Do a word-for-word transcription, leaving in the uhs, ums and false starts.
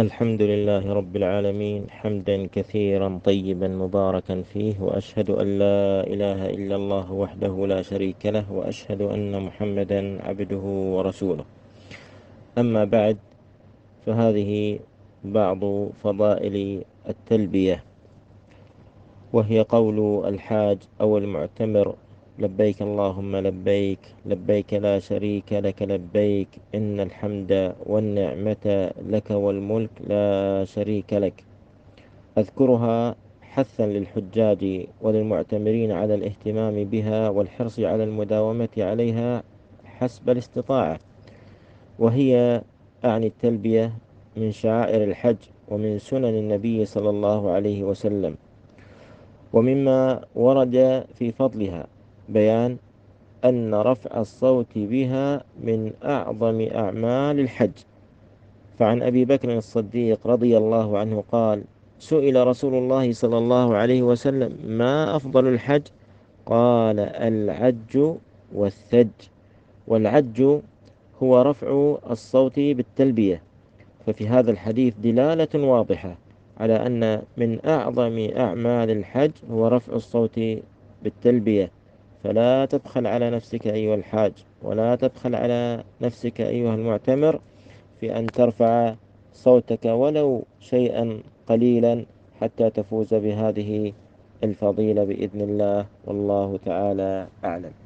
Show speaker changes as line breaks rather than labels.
الحمد لله رب العالمين حمدا كثيرا طيبا مباركا فيه، وأشهد أن لا إله إلا الله وحده لا شريك له، وأشهد أن محمدا عبده ورسوله. أما بعد، فهذه بعض فضائل التلبية، وهي قول الحاج أو المعتمر: لبيك اللهم لبيك، لبيك لا شريك لك لبيك، إن الحمد والنعمة لك والملك لا شريك لك. أذكرها حثا للحجاج وللمعتمرين على الاهتمام بها والحرص على المداومة عليها حسب الاستطاعة. وهي أعني التلبية من شعائر الحج ومن سنن النبي صلى الله عليه وسلم، ومما ورد في فضلها بيان أن رفع الصوت بها من أعظم أعمال الحج. فعن أبي بكر الصديق رضي الله عنه قال: سئل رسول الله صلى الله عليه وسلم: ما أفضل الحج؟ قال: العج والثج. والعج هو رفع الصوت بالتلبية. ففي هذا الحديث دلالة واضحة على أن من أعظم أعمال الحج هو رفع الصوت بالتلبية. فلا تبخل على نفسك أيها الحاج، ولا تبخل على نفسك أيها المعتمر في أن ترفع صوتك ولو شيئا قليلا حتى تفوز بهذه الفضيلة بإذن الله، والله تعالى أعلم.